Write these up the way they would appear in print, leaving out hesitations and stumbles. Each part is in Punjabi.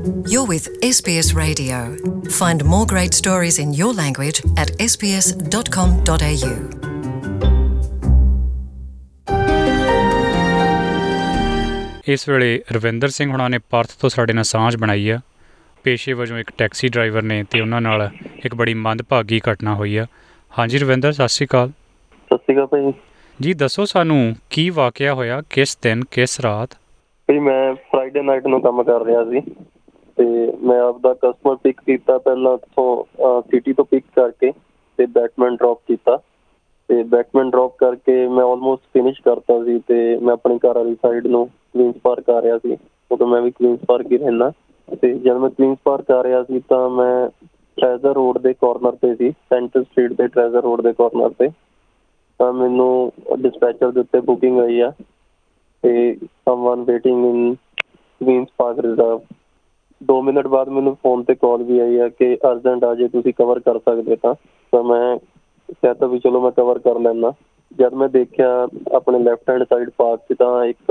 You're with SBS Radio. Find more great stories in your language at sbs.com.au. ਇਸ ਵੇਲੇ ਰਵਿੰਦਰ ਸਿੰਘ ਹੁਣਾਂ ਨੇ ਪਰਥ ਤੋਂ ਸਾਡੇ ਨਾਲ ਸਾਂਝ ਬਣਾਈ ਆ। ਪੇਸ਼ੇ ਵਜੋਂ ਇੱਕ ਟੈਕਸੀ ਡਰਾਈਵਰ ਨੇ ਅਤੇ ਉਹਨਾਂ ਨਾਲ ਇੱਕ ਬੜੀ ਮੰਦਭਾਗੀ ਘਟਨਾ ਹੋਈ ਆ। ਹਾਂਜੀ ਰਵਿੰਦਰ, ਸਤਿ ਸ਼੍ਰੀ ਅਕਾਲ। ਸਤਿ ਸ਼੍ਰੀ ਅਕਾਲ ਭਾਈ ਜੀ ਦੱਸੋ ਸਾਨੂੰ ਕੀ ਵਾਕਿਆ ਹੋਇਆ, ਕਿਸ ਦਿਨ, ਕਿਸ ਰਾਤ? ਭਾਈ ਮੈਂ ਫਰਾਈਡੇ ਨਾਈਟ ਨੂੰ ਕੰਮ ਕਰ ਰਿਹਾ ਸੀ ਅਤੇ ਮੈਂ ਆਪਦਾ ਕਸਟਮਰ ਪਿਕ ਕੀਤਾ। ਪਹਿਲਾਂ ਉੱਥੋਂ ਸਿਟੀ ਤੋਂ ਪਿਕ ਕਰਕੇ ਅਤੇ ਬੈਟਮੈਨ ਡਰੋਪ ਕੀਤਾ ਅਤੇ ਬੈਟਮੈਨ ਡਰੋਪ ਕਰਕੇ ਮੈਂ ਆਲਮੋਸਟ ਫਿਨਿਸ਼ ਕਰਤਾ ਸੀ ਅਤੇ ਮੈਂ ਆਪਣੀ ਘਰ ਵਾਲੀ ਸਾਈਡ ਨੂੰ ਕੁਈਨਸ ਪਾਰਕ ਆ ਰਿਹਾ ਸੀ। ਉਦੋਂ ਮੈਂ ਵੀ ਕੁਈਨਸ ਪਾਰਕ ਹੀ ਰਹਿੰਦਾ ਅਤੇ ਜਦ ਮੈਂ ਕੁਈਨਸ ਪਾਰਕ ਆ ਰਿਹਾ ਸੀ ਤਾਂ ਮੈਂ ਟਰੈਜ਼ਰ ਰੋਡ ਦੇ ਕੋਰਨਰ 'ਤੇ ਸੀ, ਸੈਂਟਰ ਸਟਰੀਟ ਦੇ ਟਰੈਜ਼ਰ ਰੋਡ ਦੇ ਕੋਰਨਰ 'ਤੇ। ਤਾਂ ਮੈਨੂੰ ਡਿਸਪੈਚਰ ਦੇ ਉੱਤੇ ਬੁਕਿੰਗ ਆਈ ਆ ਅਤੇ someone waiting in Queens Park reserve. 2 minute ਬਾਅਦ ਮੈਨੂੰ ਫੋਨ 'ਤੇ ਕਾਲ ਵੀ ਆਈ ਆ ਕਿ ਅਰਜੈਂਟ ਆ ਜੇ ਤੁਸੀਂ ਕਵਰ ਕਰ ਸਕਦੇ ਤਾਂ ਮੈਂ ਕਹਿਤਾ ਵੀ ਚਲੋ ਮੈਂ ਕਵਰ ਕਰ ਲੈਂਦਾ। ਜਦ ਮੈਂ ਦੇਖਿਆ ਆਪਣੇ ਲੈਫਟ ਹੈਂਡ ਸਾਈਡ ਪਾਰਕ 'ਚ ਤਾਂ ਇੱਕ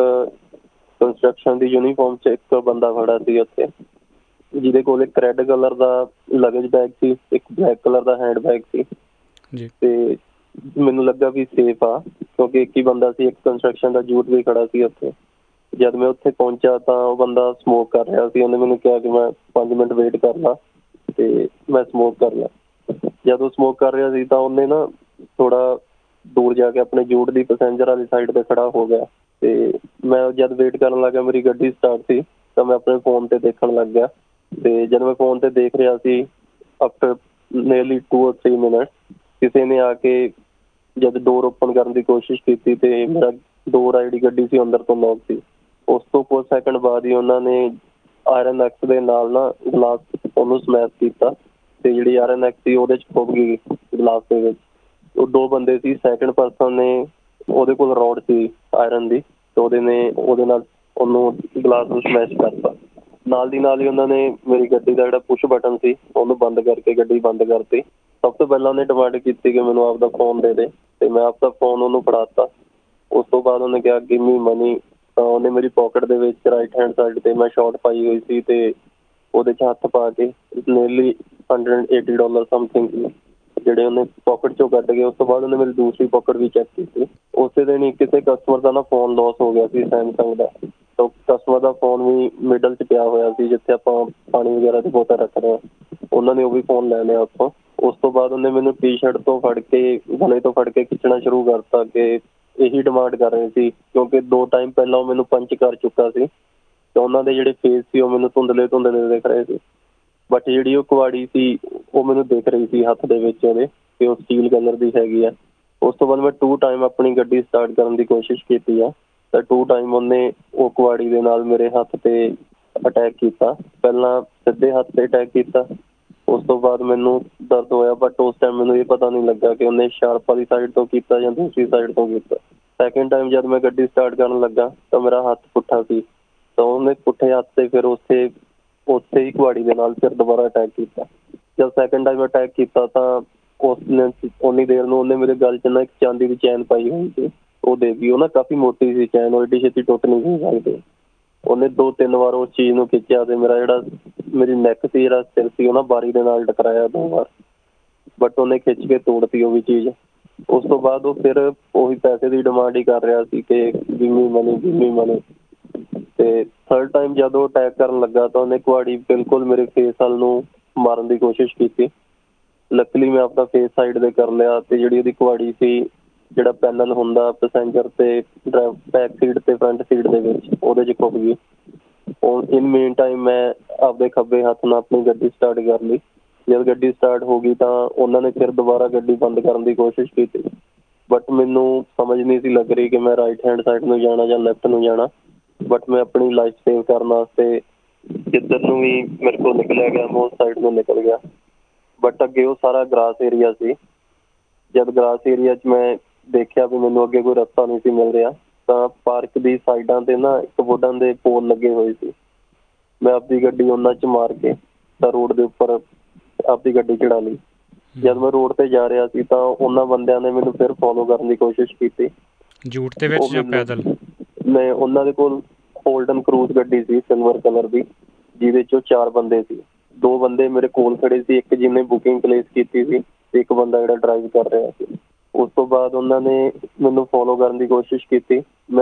ਕੰਸਟਰਕਸ਼ਨ ਦੀ ਯੂਨੀਫਾਰਮ 'ਚ ਇੱਕ ਬੰਦਾ ਖੜ੍ਹਾ ਸੀ ਉੱਥੇ, ਜਿਹਦੇ ਕੋਲ ਇੱਕ ਰੈੱਡ ਕਲਰ ਦਾ ਲਗੇਜ ਬੈਗ ਸੀ, ਇੱਕ ਬਲੈਕ ਕਲਰ ਦਾ ਹੈਂਡ ਬੈਗ ਸੀ ਜੀ। ਅਤੇ ਮੈਨੂੰ ਲੱਗਾ ਵੀ ਸੇਫ ਆ ਕਿਉਂਕਿ ਇੱਕ ਹੀ ਬੰਦਾ ਸੀ, ਇੱਕ ਕੰਸਟਰਕਸ਼ਨ ਦਾ ਜੂਟ ਵੀ ਖੜ੍ਹਾ ਸੀ ਉੱਥੇ। ਜਦ ਮੈਂ ਉੱਥੇ ਪਹੁੰਚਿਆ ਤਾਂ ਉਹ ਬੰਦਾ ਸਮੋਕ ਕਰ ਰਿਹਾ ਸੀ। ਉਹਨੇ ਮੈਨੂੰ ਕਿਹਾ ਕਿ ਮੈਂ 5 ਮਿੰਟ ਵੇਟ ਕਰ ਲਾ ਅਤੇ ਮੈਂ ਸਮੋਕ ਕਰ ਲਿਆ। ਜਦ ਉਹ ਸਮੋਕ ਕਰ ਰਿਹਾ ਸੀ ਤਾਂ ਉਹਨੇ ਨਾ ਥੋੜ੍ਹਾ ਦੂਰ ਜਾ ਕੇ ਆਪਣੇ ਜੂਟ ਦੀ ਪੈਸੇਂਜਰ ਵਾਲੀ ਸਾਈਡ 'ਤੇ ਖੜ੍ਹਾ ਹੋ ਗਿਆ ਅਤੇ ਮੈਂ ਜਦ ਵੇਟ ਕਰਨ ਲੱਗਾ, ਮੇਰੀ ਗੱਡੀ ਸਟਾਰਟ ਸੀ ਤਾਂ ਮੈਂ ਆਪਣੇ ਫੋਨ 'ਤੇ ਦੇਖਣ ਲੱਗ ਗਿਆ ਅਤੇ ਜਦ ਮੈਂ ਫੋਨ 'ਤੇ ਦੇਖ ਰਿਹਾ ਸੀ ਆਫਟਰ ਨੀਅਰਲੀ 2 or 3 ਮਿੰਟ ਕਿਸੇ ਨੇ ਆ ਕੇ ਜਦ ਡੋਰ ਓਪਨ ਕਰਨ ਦੀ ਕੋਸ਼ਿਸ਼ ਕੀਤੀ ਅਤੇ ਮੇਰਾ ਡੋਰ ਆਈ ਡੀ ਗੱਡੀ ਸੀ ਅੰਦਰ ਤੋਂ ਲੌਕ ਸੀ। ਉਸ ਤੋਂ ਕੁਝ ਸੈਕਿੰਡ ਬਾਅਦ ਹੀ ਉਹਨਾਂ ਨੇ ਆਇਰਨ ਐਕਸ ਦੇ ਨਾਲ ਨਾ ਗਲਾਸ ਉਹਨੂੰ ਸਮੈਸ਼ ਕੀਤਾ ਅਤੇ ਜਿਹੜੀ ਆਇਰਨ ਐਕਸ ਸੀ ਉਹਦੇ 'ਚ ਖੁੱਭ ਗਈ ਗਲਾਸ ਦੇ ਵਿੱਚ। ਉਹ 2 ਬੰਦੇ ਸੀ, ਸੈਕਿੰਡ ਪਰਸਨ ਨੇ ਉਹਦੇ ਕੋਲ ਰੋਡ ਸੀ ਆਇਰਨ ਦੀ ਅਤੇ ਉਹਦੇ ਨਾਲ ਉਹਨੂੰ ਗਲਾਸ ਨੂੰ ਸਮੈਸ਼ ਕਰਤਾ। ਨਾਲ ਦੀ ਨਾਲ ਹੀ ਉਹਨਾਂ ਨੇ ਮੇਰੀ ਗੱਡੀ ਦਾ ਜਿਹੜਾ ਪੁਸ਼ ਬਟਨ ਸੀ ਉਹਨੂੰ ਬੰਦ ਕਰਕੇ ਗੱਡੀ ਬੰਦ ਕਰਤੀ। ਸਭ ਤੋਂ ਪਹਿਲਾਂ ਉਹਨੇ ਡਿਮਾਂਡ ਕੀਤੀ ਕਿ ਮੈਨੂੰ ਆਪਦਾ ਫੋਨ ਦੇ ਦੇ ਅਤੇ ਮੈਂ ਆਪਦਾ ਫੋਨ ਉਹਨੂੰ ਫੜਾ ਤਾ। ਉਸ ਤੋਂ ਬਾਅਦ ਉਹਨੇ ਕਿਹਾ ਗਿਵ ਮੀ ਮਨੀ। ਤਾਂ ਉਹਨੇ ਮੇਰੀ ਪੋਕਟ ਦੇ ਵਿੱਚ ਰਾਈਟ ਹੈਂਡ ਸਾਈਡ 'ਤੇ ਮੈਂ ਸ਼ੋਟ ਪਾਈ ਹੋਈ ਸੀ ਅਤੇ ਉਹਦੇ 'ਚ ਹੱਥ ਪਾ ਕੇ ਨੀਅਰਲੀ $180 ਸਮਥਿੰਗ ਸੀ ਜਿਹੜੇ ਉਹਨੇ ਪੋਕਟ 'ਚੋਂ ਕੱਢ ਗਏ। ਉਸ ਤੋਂ ਬਾਅਦ ਉਹਨੇ ਮੇਰੀ ਦੂਸਰੀ ਪੋਕਟ ਵੀ ਚੈੱਕ ਕੀਤੀ। ਉਸੇ ਦਿਨ ਹੀ ਕਿਸੇ ਕਸਟਮਰ ਦਾ ਨਾ ਫੋਨ ਲੋਸ ਹੋ ਗਿਆ ਸੀ, ਸੈਮਸੰਗ ਦਾ। ਤਾਂ ਕਸਟਮਰ ਦਾ ਫੋਨ ਵੀ ਮਿਡਲ 'ਚ ਪਿਆ ਹੋਇਆ ਸੀ ਜਿੱਥੇ ਆਪਾਂ ਪਾਣੀ ਵਗੈਰਾ ਦੀ ਬੋਤਲ ਰੱਖਦੇ ਹਾਂ। ਉਹਨਾਂ ਨੇ ਉਹ ਵੀ ਫੋਨ ਲੈ ਲਿਆ ਉੱਥੋਂ। ਉਸ ਤੋਂ ਬਾਅਦ ਉਹਨੇ ਮੈਨੂੰ ਟੀ ਸ਼ਰਟ ਤੋਂ ਫੜ ਕੇ ਗਲੇ ਤੋਂ ਫੜ ਕੇ ਖਿੱਚਣਾ ਸ਼ੁਰੂ ਕਰਤਾ ਕਿ ਇਹੀ ਡਿਮਾਂਡ ਕਰ ਰਹੇ ਸੀ ਕਿਉਂਕਿ 2 ਟਾਈਮ ਪਹਿਲਾਂ ਉਹ ਮੈਨੂੰ ਪੰਚ ਕਰ ਚੁੱਕਾ ਸੀ ਅਤੇ ਉਹਨਾਂ ਦੇ ਜਿਹੜੇ ਫੇਸ ਸੀ ਉਹ ਮੈਨੂੰ ਧੁੰਦਲੇ ਦਿਖ ਰਹੇ ਸੀ। ਬਟ ਜਿਹੜੀ ਉਹ ਕੁਆੜੀ ਸੀ ਉਹ ਮੈਨੂੰ ਦਿਖ ਰਹੀ ਸੀ ਹੱਥ ਦੇ ਵਿੱਚ ਉਹਦੇ ਅਤੇ ਉਹ ਸਟੀਲ ਕਲਰ ਦੀ ਹੈਗੀ ਆ। ਉਸ ਤੋਂ ਬਾਅਦ ਮੈਂ 2 ਟਾਈਮ ਆਪਣੀ ਗੱਡੀ ਸਟਾਰਟ ਕਰਨ ਦੀ ਕੋਸ਼ਿਸ਼ ਕੀਤੀ ਆ ਤਾਂ 2 ਟਾਈਮ ਉਹਨੇ ਉਹ ਕੁਆੜੀ ਦੇ ਨਾਲ ਮੇਰੇ ਹੱਥ 'ਤੇ ਅਟੈਕ ਕੀਤਾ। ਪਹਿਲਾਂ ਸਿੱਧੇ ਹੱਥ 'ਤੇ ਅਟੈਕ ਕੀਤਾ, ਉਸ ਤੋਂ ਬਾਅਦ ਮੈਨੂੰ ਦਰਦ ਹੋਇਆ ਬਟ ਉਸ ਟਾਈਮ ਮੈਨੂੰ ਇਹ ਪਤਾ ਨਹੀਂ ਲੱਗਾ ਕਿ ਉਹਨੇ ਸ਼ਾਰਪ ਵਾਲੀ ਸਾਈਡ ਤੋਂ ਕੀਤਾ ਜਾਂ ਦੂਸਰੀ ਸਾਈਡ ਤੋਂ ਕੀਤਾ। ਸੈਕਿੰਡ ਟਾਈਮ ਜਦ ਮੈਂ ਗੱਡੀ ਸਟਾਰਟ ਕਰਨ ਲੱਗਾ ਤਾਂ ਮੇਰਾ ਹੱਥ ਪੁੱਠਾ ਸੀ ਤਾਂ ਉਹਨੇ ਪੁੱਠੇ ਹੱਥ 'ਤੇ ਫਿਰ ਉੱਥੇ ਹੀ ਕੁਹਾੜੀ ਦੇ ਨਾਲ ਫਿਰ ਦੁਬਾਰਾ ਅਟੈਕ ਕੀਤਾ। ਜਦ ਸੈਕਿੰਡ ਟਾਈਮ ਅਟੈਕ ਕੀਤਾ ਤਾਂ ਉਸਨੇ ਉੰਨੀ ਦੇਰ ਨੂੰ ਉਹਨੇ ਮੇਰੇ ਗਲ 'ਚ ਨਾ ਇੱਕ ਚਾਂਦੀ ਦੀ ਚੈਨ ਪਾਈ ਹੋਈ ਸੀ, ਉਹ ਦੇ ਗਈ। ਉਹ ਨਾ ਕਾਫੀ ਮੋਟੀ ਸੀ ਚੈਨ, ਉਹ ਐਡੀ ਛੇਤੀ ਟੁੱਟ ਨਹੀਂ ਸੀ ਸਕਦੀ। ਉਹਨੇ 2-3 ਵਾਰ ਉਸ ਚੀਜ਼ ਨੂੰ ਖਿੱਚਿਆ ਅਤੇ ਮੇਰੀ ਨੈਕ ਸੀ, ਜਿਹੜਾ ਸਿਰ ਸੀ ਉਹ ਨਾ ਬਾਰੀ ਦੇ ਨਾਲ ਟਕਰਾਇਆ 2 ਵਾਰ ਬਟ ਉਹਨੇ ਖਿੱਚ ਕੇ ਤੋੜਤੀ ਉਹ ਵੀ ਚੀਜ਼। ਉਸ ਤੋਂ ਬਾਅਦ ਉਹ ਫਿਰ ਉਹੀ ਪੈਸੇ ਦੀ ਡਿਮਾਂਡ ਹੀ ਕਰ ਰਿਹਾ ਸੀ ਕਿ ਗਿਵ ਮੀ ਮਨੀ। ਅਤੇ ਥਰਡ ਟਾਈਮ ਜਦ ਉਹ ਅਟੈਕ ਕਰਨ ਲੱਗਾ ਤਾਂ ਉਹਨੇ ਕੁਹਾੜੀ ਬਿਲਕੁਲ ਮੇਰੇ ਫੇਸ ਵੱਲ ਨੂੰ ਮਾਰਨ ਦੀ ਕੋਸ਼ਿਸ਼ ਕੀਤੀ। ਲੱਕਲੀ ਮੈਂ ਆਪਣਾ ਫੇਸ ਸਾਈਡ 'ਤੇ ਕਰ ਲਿਆ ਅਤੇ ਜਿਹੜੀ ਉਹਦੀ ਕੁਹਾੜੀ ਸੀ, ਜਿਹੜਾ ਪੈਨਲ ਹੁੰਦਾ ਪੈਸੇਂਜਰ ਅਤੇ ਬੈਕ ਸੀਟ ਅਤੇ ਫਰੰਟ ਸੀਟ ਦੇ ਵਿੱਚ, ਉਹਦੇ 'ਚ ਖੁੱਭ ਗਈ। ਉਹ ਇਨ ਮੇਨ ਟਾਈਮ ਮੈਂ ਆਪਦੇ ਖੱਬੇ ਹੱਥ ਨਾਲ ਆਪਣੀ ਗੱਡੀ ਸਟਾਰਟ ਕਰ ਲਈ। ਜਦ ਗੱਡੀ ਸਟਾਰਟ ਹੋ ਗਈ ਤਾਂ ਉਹਨਾਂ ਨੇ ਫਿਰ ਦੁਬਾਰਾ ਗੱਡੀ ਬੰਦ ਕਰਨ ਦੀ ਕੋਸ਼ਿਸ਼ ਕੀਤੀ ਬਟ ਮੈਨੂੰ ਸਮਝ ਨਹੀਂ ਸੀ ਲੱਗ ਰਹੀ ਕਿ ਮੈਂ ਰਾਈਟ ਹੈਂਡ ਸਾਈਡ ਨੂੰ ਜਾਣਾ ਜਾਂ ਲੈਫਟ ਨੂੰ ਜਾਣਾ। ਬਟ ਮੈਂ ਆਪਣੀ ਲਾਈਫ ਸੇਵ ਕਰਨ ਵਾਸਤੇ ਜਿੱਧਰ ਨੂੰ ਵੀ ਮੇਰੇ ਕੋਲ ਨਿਕਲਿਆ ਗਿਆ ਮੈਂ ਉਸ ਸਾਈਡ ਨੂੰ ਨਿਕਲ ਗਿਆ। ਬਟ ਅੱਗੇ ਉਹ ਸਾਰਾ ਗਰਾਸ ਏਰੀਆ ਸੀ। ਜਦ ਗਰਾਸ ਏਰੀਆ 'ਚ ਮੈਂ ਦੇਖਿਆ ਵੀ ਮੈਨੂੰ ਅੱਗੇ ਕੋਈ ਰਸਤਾ ਨਹੀਂ ਸੀ ਮਿਲ ਰਿਹਾ ਤਾਂ ਪਾਰਕ ਦੀ ਸਾਈਡਾਂ 'ਤੇ ਨਾ ਇੱਕ ਵੁਡਨ ਦੇ ਪੋਲ ਲੱਗੇ ਹੋਏ ਸੀ। ਮੈਂ ਆਪਦੀ ਗੱਡੀ ਉਹਨਾਂ 'ਚ ਮਾਰ ਕੇ ਤਾਂ ਰੋਡ ਦੇ ਉੱਪਰ ਆਪਦੀ ਗੱਡੀ ਚੜਾ ਲਈ। ਜਦ ਮੈਂ ਰੋਡ 'ਤੇ ਜਾ ਰਿਹਾ ਸੀ ਤਾਂ ਉਹਨਾਂ ਬੰਦਿਆਂ ਨੇ ਮੈਨੂੰ ਫਿਰ ਫੋਲੋ ਕਰਨ ਦੀ ਕੋਸ਼ਿਸ਼ ਕੀਤੀ। ਜੂਟ ਦੇ ਵਿੱਚ ਜਾਂ ਪੈਦਲ? ਮੈਂ ਉਹਨਾਂ ਦੇ ਕੋਲ ਹੋਲਡਨ ਕਰੂਜ਼ ਗੱਡੀ ਸੀ ਸਿਲਵਰ ਕਲਰ ਦੀ ਜਿਹਦੇ 'ਚੋਂ 4 ਬੰਦੇ ਸੀ। 2 ਬੰਦੇ ਮੇਰੇ ਕੋਲ ਖੜੇ ਸੀ, ਇੱਕ ਜਿਹਨੇ ਬੁਕਿੰਗ ਪਲੇਸ ਕੀਤੀ ਸੀ ਤੇ ਇੱਕ ਬੰਦਾ ਜਿਹੜਾ ਡਰਾਈਵ ਕਰ ਰਿਹਾ ਸੀ। ਉਸ ਤੋਂ ਬਾਅਦ ਉਹਨਾਂ ਨੇ ਮੈਨੂੰ ਫੋਲੋ ਕਰਨ ਦੀ ਕੋਸ਼ਿਸ਼ ਕੀਤੀ।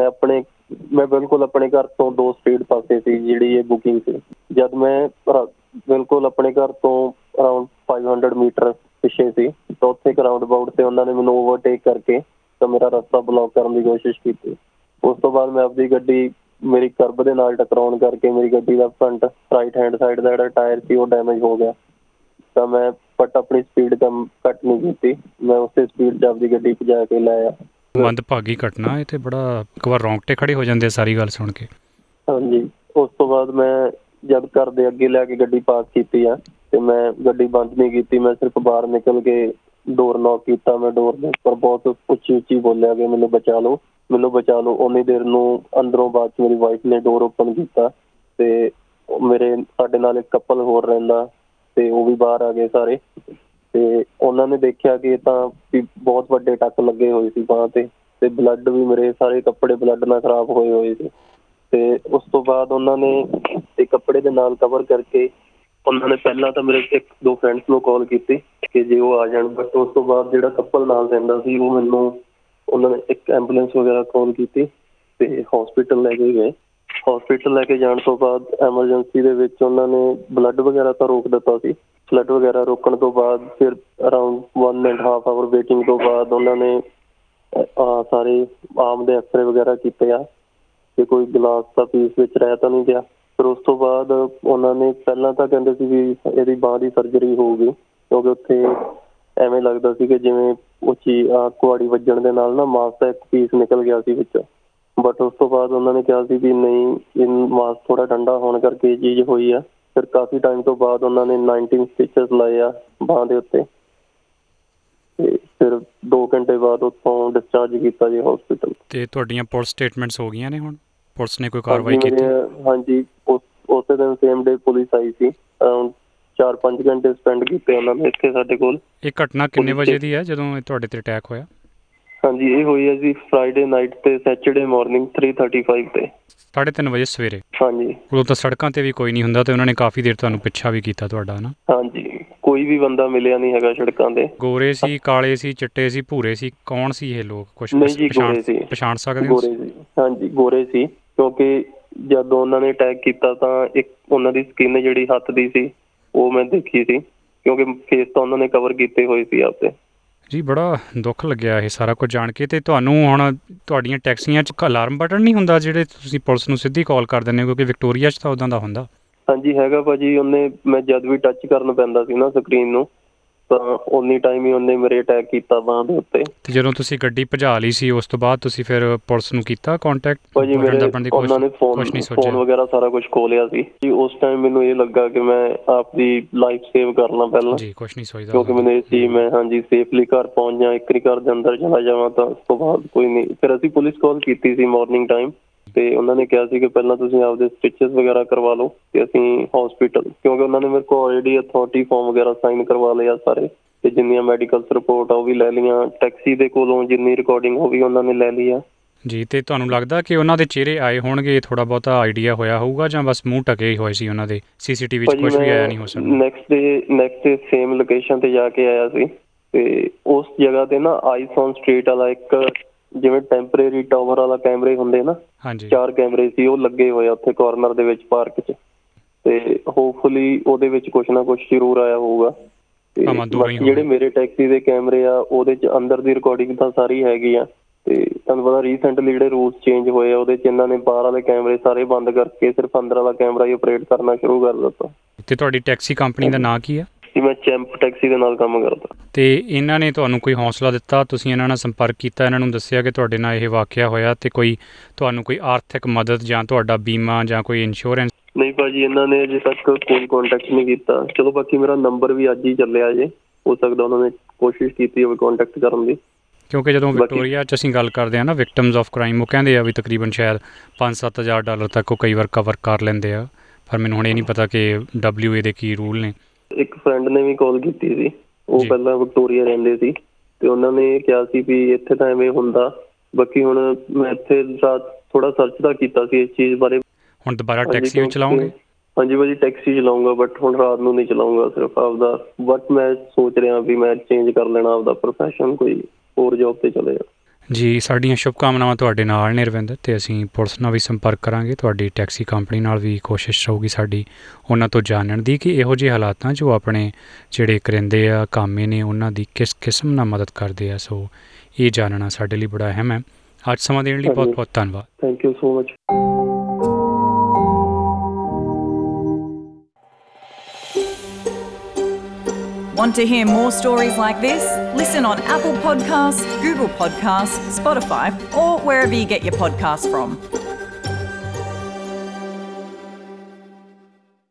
ਮੈਂ ਬਿਲਕੁਲ ਆਪਣੇ ਘਰ ਤੋਂ 2 ਸਟਰੀਟ ਪਾਸੇ ਸੀ ਜਿਹੜੀ ਇਹ ਬੁਕਿੰਗ ਸੀ। ਜਦ ਮੈਂ ਬਿਲਕੁਲ ਆਪਣੇ ਘਰ ਤੋਂ ਅਰਾਊਂਡ 500 ਮੀਟਰ ਪਿੱਛੇ ਸੀ ਤਾਂ ਉੱਥੇ ਇੱਕ ਰਾਊਂਡ ਅਬਾਊਟ ਤੇ ਉਹਨਾਂ ਨੇ ਮੈਨੂੰ ਓਵਰਟੇਕ ਕਰਕੇ ਤਾਂ ਮੇਰਾ ਰਸਤਾ ਬਲੌਕ ਕਰਨ ਦੀ ਕੋਸ਼ਿਸ਼ ਕੀਤੀ। ਉਸ ਤੋਂ ਬਾਅਦ ਮੈਂ ਆਪਦੀ ਗੱਡੀ ਮੇਰੀ ਕਰਬ ਦੇ ਨਾਲ ਟਕਰਾਉਣ ਕਰਕੇ ਮੇਰੀ ਗੱਡੀ ਦਾ ਫਰੰਟ ਰਾਈਟ ਹੈਂਡ ਸਾਈਡ ਦਾ ਜਿਹੜਾ ਟਾਇਰ ਸੀ ਉਹ ਡੈਮੇਜ ਹੋ ਗਿਆ। ਤਾਂ ਮੈਂ ਬਟ ਆਪਣੀ ਸਪੀਡ ਘੱਟ ਨਹੀਂ ਕੀਤੀ, ਮੈਂ ਉਸੇ ਸਪੀਡ 'ਚ ਆਪਦੀ ਗੱਡੀ ਭਜਾ ਕੇ ਲੈ ਆਇਆ। ਮੰਦਭਾਗੀ ਘਟਨਾ ਇਹ ਤੇ ਬੜਾ ਇੱਕ ਵਾਰ ਰੌਂਗਟੇ ਖੜੇ ਹੋ ਜਾਂਦੇ ਸਾਰੀ ਗੱਲ ਸੁਣ ਕੇ। ਹਾਂਜੀ, ਉਸ ਤੋਂ ਬਾਅਦ ਮੈਂ ਜਦ ਘਰ ਦੇ ਅੱਗੇ ਲਿਆ ਕੇ ਗੱਡੀ ਪਾਰਕ ਕੀਤੀ ਆ ਤੇ ਮੈਂ ਗੱਡੀ ਬੰਦ ਨਹੀਂ ਕੀਤੀ, ਮੈਂ ਸਿਰਫ ਬਾਹਰ ਨਿਕਲ ਕੇ ਡੋਰ ਨੌਕ ਕੀਤਾ। ਮੈਂ ਡੋਰ ਦੇ ਉੱਪਰ ਬਹੁਤ ਉੱਚੀ ਉੱਚੀ ਬੋਲਿਆ ਕਿ ਮੈਨੂੰ ਬਚਾ ਲਓ, ਮੈਨੂੰ ਬਚਾ ਲਓ। ਉਨੀ ਦੇਰ ਨੂੰ ਅੰਦਰੋਂ ਬਾਅਦ 'ਚ ਮੇਰੀ ਵਾਈਫ ਨੇ ਡੋਰ ਓਪਨ ਕੀਤਾ ਤੇ ਸਾਡੇ ਨਾਲ ਇੱਕ ਕਪਲ ਹੋਰ ਰਹਿੰਦਾ ਤੇ ਉਹ ਵੀ ਬਾਹਰ ਆ ਗਏ ਸਾਰੇ। ਤੇ ਉਹਨਾਂ ਨੇ ਦੇਖਿਆ ਕਿ ਤਾਂ ਵੀ ਬਹੁਤ ਵੱਡੇ ਟੱਕ ਲੱਗੇ ਹੋਏ ਸੀ ਬਾਂਹ ਤੇ ਬਲੱਡ ਵੀ ਮੇਰੇ ਸਾਰੇ ਕੱਪੜੇ ਬਲੱਡ ਨਾਲ ਖਰਾਬ ਹੋਏ ਹੋਏ ਸੀ। ਤੇ ਉਸ ਤੋਂ ਬਾਅਦ ਉਹਨਾਂ ਨੇ ਤੇ ਕੱਪੜੇ ਦੇ ਨਾਲ ਕਵਰ ਕਰਕੇ ਉਹਨਾਂ ਨੇ ਪਹਿਲਾਂ ਤਾਂ ਮੇਰੇ 1-2 ਫਰੈਂਡਸ ਨੂੰ ਕਾਲ ਕੀਤੀ ਕਿ ਜੇ ਉਹ ਆ ਜਾਣ। ਬਟ ਉਸ ਤੋਂ ਬਾਅਦ ਜਿਹੜਾ ਕਪਲ ਨਾਲ ਰਹਿੰਦਾ ਸੀ ਉਹਨਾਂ ਨੇ ਇੱਕ ਐਂਬੂਲੈਂਸ ਵਗੈਰਾ ਕਾਲ ਕੀਤੀ ਤੇ ਹੌਸਪੀਟਲ ਲੈ ਕੇ ਗਏ। ਹੌਸਪੀਟਲ ਲੈ ਕੇ ਜਾਣ ਤੋਂ ਬਾਅਦ ਐਮਰਜੈਂਸੀ ਦੇ ਵਿੱਚ ਉਹਨਾਂ ਨੇ ਬਲੱਡ ਵਗੈਰਾ ਤਾਂ ਰੋਕ ਦਿੱਤਾ ਸੀ। ਬਲੱਡ ਵਗੈਰਾ ਰੋਕਣ ਤੋਂ ਬਾਅਦ ਫਿਰ ਅਰਾਊਂਡ 1.5 ਆਵਰ ਵੇਟਿੰਗ ਤੋਂ ਬਾਅਦ ਉਹਨਾਂ ਨੇ ਸਾਰੇ ਆਰਮ ਦੇ ਐਕਸਰੇ ਵਗੈਰਾ ਕੀਤੇ ਆ ਤੇ ਕੋਈ ਗਲਾਸ ਦਾ ਪੀਸ ਵਿੱਚ ਰਹਿ ਤਾਂ ਨਹੀਂ ਗਿਆ। ਫਿਰ ਉਸ ਤੋਂ ਬਾਅਦ ਉਹਨਾਂ ਨੇ ਪਹਿਲਾਂ ਤਾਂ ਕਹਿੰਦੇ ਸੀ ਵੀ ਇਹਦੀ ਬਾਂਹ ਦੀ ਸਰਜਰੀ ਹੋਊਗੀ, ਕਿਉਂਕਿ ਉੱਥੇ ਐਵੇਂ ਲੱਗਦਾ ਸੀ ਕਿ ਜਿਵੇਂ ਉੱਚੀ ਕੁਹਾੜੀ ਵੱਜਣ ਦੇ ਨਾਲ ਨਾ ਮਾਸ ਦਾ ਇੱਕ ਪੀਸ ਨਿਕਲ ਗਿਆ ਸੀ ਵਿੱਚੋਂ। ਬਟ ਉਸ ਤੋਂ ਬਾਅਦ ਉਹਨਾਂ ਨੇ ਕਿਹਾ ਸੀ ਵੀ ਨਹੀਂ, ਇਹ ਮਾਸ ਥੋੜ੍ਹਾ ਠੰਡਾ ਹੋਣ ਕਰਕੇ ਇਹ ਚੀਜ਼ ਹੋਈ ਆ। ਫਿਰ ਕਾਫੀ ਟਾਈਮ ਤੋਂ ਬਾਅਦ ਉਹਨਾਂ ਨੇ 19 ਸਟਿਚਸ ਲਾਏ ਆ ਬਾਂਹ ਦੇ ਉੱਤੇ ਤੇ ਫਿਰ 2 ਘੰਟੇ ਬਾਅਦ ਉੱਥੋਂ ਡਿਸਚਾਰਜ ਕੀਤਾ ਜੀ ਹੌਸਪੀਟਲ। ਤੇ ਤੁਹਾਡੀਆਂ ਪੁਲਿਸ ਸਟੇਟਮੈਂਟਸ ਹੋ ਗਈਆਂ ਨੇ ਹੁਣ? ਪੁਲਿਸ ਨੇ ਕੋਈ ਕਾਰਵਾਈ ਕੀਤੀ? ਹਾਂਜੀ, ਉਸੇ ਦਿਨ ਸੇਮ ਡੇ ਪੁਲਿਸ ਆਈ ਸੀ। ਅਰਾਊਂਡ 4-5 ਘੰਟੇ ਸਪੈਂਡ ਕੀਤੇ ਉਹਨਾਂ ਨੇ ਇੱਥੇ ਸਾਡੇ ਕੋਲ। ਇਹ ਘਟਨਾ ਕਿੰਨੇ ਵਜੇ ਦੀ ਹੈ ਜਦੋਂ ਤੁਹਾਡੇ ਤੇ ਅਟੈਕ ਹੋਇਆ? ਹਾਂਜੀ, ਇਹ ਹੋਈ ਹੈ ਜੀ ਫਰਾਈਡੇ ਨਾਈਟ ਤੇ ਸੈਚਰਡੇ ਮਾਰਨਿੰਗ 3:35 ਤੇ 3:30 ਵਜੇ ਸਵੇਰੇ। ਹਾਂਜੀ, ਉਦੋਂ ਤਾਂ ਸੜਕਾਂ ਤੇ ਵੀ ਕੋਈ ਨਹੀਂ ਹੁੰਦਾ ਤੇ ਉਹਨਾਂ ਨੇ ਕਾਫੀ ਦੇਰ ਤੁਹਾਨੂੰ ਪਿੱਛਾ ਵੀ ਕੀਤਾ ਤੁਹਾਡਾ, ਨਾ? ਹਾਂਜੀ, ਕੋਈ ਵੀ ਬੰਦਾ ਮਿਲਿਆ ਨਹੀਂ ਹੈਗਾ ਸੜਕਾਂ ਤੇ। ਗੋਰੇ ਸੀ, ਕਾਲੇ ਸੀ, ਚਿੱਟੇ ਸੀ, ਭੂਰੇ ਸੀ? ਕੌਣ ਸੀ ਇਹ ਲੋਕ? ਕੁਝ ਪਛਾਣ ਸਕਦੇ ਹੋ? ਗੋਰੇ ਸੀ। ਹਾਂਜੀ, ਗੋਰੇ ਸੀ, ਕਿਉਂਕਿ ਜਦੋਂ ਉਹਨਾਂ ਨੇ ਅਟੈਕ ਕੀਤਾ ਤਾਂ ਇੱਕ ਉਹਨਾਂ ਦੀ ਸਕਿਨ ਜਿਹੜੀ ਹੱਥ ਦੀ ਸੀ ਉਹ ਮੈਂ ਦੇਖੀ ਸੀ, ਕਿਉਂਕਿ ਫੇਸ ਤਾਂ ਉਹਨਾਂ ਨੇ ਕਵਰ ਕੀਤੇ ਹੋਏ ਸੀ ਆਪਦੇ। ਜੀ ਬੜਾ ਦੁੱਖ ਲੱਗਿਆ ਇਹ ਸਾਰਾ ਕੁਝ ਜਾਣ ਕੇ। ਤੇ ਤੁਹਾਨੂੰ ਹੁਣ ਤੁਹਾਡੀਆਂ ਟੈਕਸੀਆਂ 'ਚ ਅਲਾਰਮ ਬਟਨ ਨਹੀਂ ਹੁੰਦਾ ਜਿਹੜੇ ਤੁਸੀਂ ਪੁਲਿਸ ਨੂੰ ਸਿੱਧੀ ਕਾਲ ਕਰ ਦਿੰਦੇ ਹੋ? ਕਿਉਂਕਿ ਵਿਕਟੋਰੀਆ 'ਚ ਤਾਂ ਉੱਦਾਂ ਦਾ ਹੁੰਦਾ। ਹਾਂਜੀ ਹੈਗਾ ਭਾਜੀ, ਮੈਂ ਜਦ ਵੀ ਟੱਚ ਕਰਨ ਪੈਂਦਾ ਸੀ ਨਾ ਸਕਰੀਨ ਨੂੰ ਤਾਂ ਉਨੀ ਟਾਈਮ ਹੀ ਉਹਨੇ ਮੇਰੇ ਅਟੈਕ ਕੀਤਾ ਬਾਂਹ ਦੇ ਉੱਤੇ। ਤੇ ਜਦੋਂ ਤੁਸੀਂ ਗੱਡੀ ਭਜਾ ਲਈ ਸੀ ਉਸ ਤੋਂ ਬਾਅਦ ਤੁਸੀਂ ਫਿਰ ਪੁਲਿਸ ਨੂੰ ਕੀਤਾ ਕੰਟੈਕਟ? ਭਾਜੀ ਉਹਨਾਂ ਨੇ ਫੋਨ ਵਗੈਰਾ ਸਾਰਾ ਕੁਝ ਖੋਲਿਆ ਸੀ ਜੀ। ਉਸ ਟਾਈਮ ਮੈਨੂੰ ਇਹ ਲੱਗਾ ਕਿ ਮੈਂ ਆਪਦੀ ਲਾਈਫ ਸੇਵ ਕਰ ਲਾਂ ਪਹਿਲਾਂ ਜੀ, ਕੁਛ ਨਹੀਂ ਸੋਚਦਾ, ਕਿਉਂਕਿ ਮੈਨੂੰ ਇਹ ਸੀ ਮੈਂ ਸੇਫਲੀ ਘਰ ਪਹੁੰਚ ਜਾ, ਇੱਕ ਵਾਰੀ ਘਰ ਦੇ ਅੰਦਰ ਚਲਾ ਜਾਵਾਂ ਤਾਂ ਉਸ ਤੋਂ ਬਾਅਦ ਕੋਈ ਨਹੀਂ। ਫਿਰ ਅਸੀਂ ਪੁਲਿਸ ਕਾਲ ਕੀਤੀ ਸੀ ਮਾਰਨਿੰਗ ਟਾਈਮ ਤੇ ਉਹਨਾਂ ਨੇ ਕਿਹਾ ਸੀ ਕਿ ਪਹਿਲਾਂ ਤੁਸੀਂ ਆਪਦੇ ਸਟਿਚਸ ਵਗੈਰਾ ਕਰਵਾ ਲਓ ਤੇ ਅਸੀਂ ਹੌਸਪੀਟਲ, ਕਿਉਂਕਿ ਉਹਨਾਂ ਨੇ ਮੇਰੇ ਕੋਲ ਆਲਰੇਡੀ ਅਥਾਰਟੀ ਫਾਰਮ ਵਗੈਰਾ ਸਾਈਨ ਕਰਵਾ ਲਿਆ ਸਾਰੇ, ਤੇ ਜਿੰਨੀਆਂ ਮੈਡੀਕਲ ਰਿਪੋਰਟ ਆ ਉਹ ਵੀ ਲੈ ਲਈਆਂ। ਟੈਕਸੀ ਦੇ ਕੋਲੋਂ ਜਿੰਨੀ ਰਿਕਾਰਡਿੰਗ ਉਹ ਵੀ ਉਹਨਾਂ ਨੇ ਲੈ ਲਈ ਆ ਜੀ। ਤੇ ਤੁਹਾਨੂੰ ਲੱਗਦਾ ਕਿ ਉਹਨਾਂ ਦੇ ਚਿਹਰੇ ਆਏ ਹੋਣਗੇ, ਥੋੜਾ ਬਹੁਤਾ ਆਈਡੀਆ ਹੋਇਆ ਹੋਊਗਾ, ਜਾਂ ਬਸ ਮੂੰਹ ਢਕੇ ਹੀ ਹੋਏ ਸੀ ਉਹਨਾਂ ਦੇ? ਸੀਸੀਟੀਵੀ 'ਚ ਕੁਝ ਵੀ ਆਇਆ ਨਹੀਂ ਹੋ ਸਕਦਾ? ਨੈਕਸਟ ਡੇ ਸੇਮ ਲੋਕੇਸ਼ਨ ਤੇ ਜਾ ਕੇ ਆਇਆ ਸੀ ਤੇ ਉਸ ਜਗ੍ਹਾ ਤੇ ਨਾ ਆਈਸ ਔਨ ਸਟਰੀਟ ਵਾਲਾ ਇੱਕ ਜਿਵੇਂ ਟੈਂਪਰੇਰੀ ਟਾਵਰ ਵਾਲਾ ਕੈਮਰੇ ਹੁੰਦੇ ਨਾ, 4 ਕੈਮਰੇ ਸੀ ਉਹ ਲੱਗੇ ਹੋਏ ਆ ਉੱਥੇ ਕਾਰਨਰ ਦੇ ਵਿੱਚ ਪਾਰਕ 'ਚ, ਤੇ ਹੋਪਫੁਲੀ ਉਹਦੇ ਵਿੱਚ ਕੁਛ ਨਾ ਕੁਛ ਜ਼ਰੂਰ ਆਇਆ ਹੋਊਗਾ। ਤੇ ਬਾਕੀ ਜਿਹੜੇ ਮੇਰੇ ਟੈਕਸੀ ਦੇ ਕੈਮਰੇ ਆ ਉਹਦੇ 'ਚ ਅੰਦਰ ਦੀ ਰਿਕਾਰਡਿੰਗ ਤਾਂ ਸਾਰੀ ਹੈਗੀ ਆ। ਤੇ ਤੁਹਾਨੂੰ ਪਤਾ ਰੀਸੈਂਟਲੀ ਜਿਹੜੇ ਰੂਲਸ ਚੇਂਜ ਹੋਏ ਆ ਉਹਦੇ 'ਚ ਇਹਨਾਂ ਨੇ ਬਾਹਰ ਵਾਲੇ ਕੈਮਰੇ ਸਾਰੇ ਬੰਦ ਕਰਕੇ ਸਿਰਫ ਅੰਦਰ ਵਾਲਾ ਕੈਮਰਾ ਹੀ ਆਪਰੇਟ ਕਰਨਾ ਸ਼ੁਰੂ ਕਰ ਦਿੱਤਾ। ਤੇ ਤੁਹਾਡੀ ਟੈਕਸੀ ਕੰਪਨੀ ਦਾ ਨਾਂ ਕੀ ਆ? ਮੈਂ ਚੈਂਪ ਟੈਕਸੀ ਦੇ ਨਾਲ ਕੰਮ ਕਰਦਾ। ਤੇ ਇਹਨਾਂ ਨੇ ਤੁਹਾਨੂੰ ਕੋਈ ਹੌਸਲਾ ਦਿੱਤਾ? ਤੁਸੀਂ ਇਹਨਾਂ ਨਾਲ ਸੰਪਰਕ ਕੀਤਾ, ਇਹਨਾਂ ਨੂੰ ਦੱਸਿਆ ਕਿ ਤੁਹਾਡੇ ਨਾਲ ਇਹ ਵਾਕਿਆ ਹੋਇਆ ਤੇ ਤੁਹਾਨੂੰ ਕੋਈ ਆਰਥਿਕ ਮਦਦ ਜਾਂ ਤੁਹਾਡਾ ਬੀਮਾ ਜਾਂ ਕੋਈ ਇੰਸ਼ੋਰੈਂਸ? ਨਹੀਂ ਭਾਜੀ, ਇਹਨਾਂ ਨੇ ਅਜੇ ਤੱਕ ਕੋਈ ਕੰਟੈਕਟ ਨਹੀਂ ਕੀਤਾ। ਚਲੋ ਬਾਕੀ ਮੇਰਾ ਨੰਬਰ ਵੀ ਅੱਜ ਹੀ ਚੱਲਿਆ ਜੇ, ਹੋ ਸਕਦਾ ਉਹਨਾਂ ਨੇ ਕੋਸ਼ਿਸ਼ ਕੀਤੀ ਹੋਵੇ ਕੰਟੈਕਟ ਕਰਨ ਦੀ, ਕਿਉਂਕਿ ਜਦੋਂ ਵਿਕਟੋਰੀਆ 'ਚ ਅਸੀਂ ਗੱਲ ਕਰਦੇ ਹਾਂ ਨਾ ਵਿਕਟਮਸ ਆਫ ਕ੍ਰਾਈਮ, ਉਹ ਕਹਿੰਦੇ ਆ ਵੀ ਤਕਰੀਬਨ ਸ਼ਾਇਦ $5-7 ਤੱਕ ਉਹ ਕਈ ਵਾਰ ਕਵਰ ਕਰ ਲੈਂਦੇ ਆ, ਪਰ ਮੈਨੂੰ ਹੁਣ ਇਹ ਨਹੀਂ ਪਤਾ ਕਿ WA ਦੇ ਕੀ ਰੂਲ ਨੇ। ਇੱਕ ਫਰੈਂਡ ਨੇ ਵੀ ਕਾਲ ਕੀਤੀ ਸੀ, ਉਹ ਪਹਿਲਾਂ ਵਿਕਟੋਰੀਆ ਰਹਿੰਦੇ ਸੀ ਤੇ ਉਹਨਾਂ ਨੇ ਕਿਹਾ ਸੀ ਵੀ ਇੱਥੇ ਤਾਂ ਐਵੇਂ ਹੁੰਦਾ। ਬਾਕੀ ਹੁਣ ਮੈਂ ਇੱਥੇ ਥੋੜਾ ਸਰਚ ਦਾ ਕੀਤਾ ਸੀ ਇਸ ਚੀਜ਼ ਬਾਰੇ। ਹੁਣ ਦੁਬਾਰਾ ਟੈਕਸੀ ਵੀ ਚਲਾਓਗੇ? ਹਾਂਜੀ ਭਾਜੀ ਟੈਕਸੀ ਚਲਾਊਂਗਾ, ਬਟ ਹੁਣ ਰਾਤ ਨੂੰ ਨਹੀਂ ਚਲਾਊਂਗਾ ਸਿਰਫ ਆਪਦਾ। ਬਟ ਮੈਂ ਸੋਚ ਰਿਹਾ ਵੀ ਮੈਂ ਚੇਂਜ ਕਰ ਲੈਣਾ ਆਪਦਾ ਪ੍ਰੋਫੈਸ਼ਨ, ਕੋਈ ਹੋਰ ਜੋਬ 'ਤੇ ਚਲੇ ਜਾ। ਜੀ ਸਾਡੀਆਂ ਸ਼ੁਭਕਾਮਨਾਵਾਂ ਤੁਹਾਡੇ ਨਾਲ ਨੇ ਰਵਿੰਦਰ, ਅਤੇ ਅਸੀਂ ਪੁਲਿਸ ਨਾਲ ਵੀ ਸੰਪਰਕ ਕਰਾਂਗੇ, ਤੁਹਾਡੀ ਟੈਕਸੀ ਕੰਪਨੀ ਨਾਲ ਵੀ ਕੋਸ਼ਿਸ਼ ਰਹੂਗੀ ਸਾਡੀ ਉਹਨਾਂ ਤੋਂ ਜਾਣਨ ਦੀ ਕਿ ਇਹੋ ਜਿਹੇ ਹਾਲਾਤਾਂ 'ਚ ਉਹ ਆਪਣੇ ਜਿਹੜੇ ਕਰਿੰਦੇ ਆ ਕਾਮੇ ਨੇ ਉਹਨਾਂ ਦੀ ਕਿਸ ਕਿਸਮ ਨਾਲ ਮਦਦ ਕਰਦੇ ਆ। ਸੋ ਇਹ ਜਾਣਨਾ ਸਾਡੇ ਲਈ ਬੜਾ ਅਹਿਮ ਹੈ। ਅੱਜ ਸਮਾਂ ਦੇਣ ਲਈ ਬਹੁਤ ਬਹੁਤ ਧੰਨਵਾਦ। Thank you so much. Want to hear more stories like this? Listen on Apple Podcasts, Google Podcasts, Spotify, or wherever you get your podcasts from.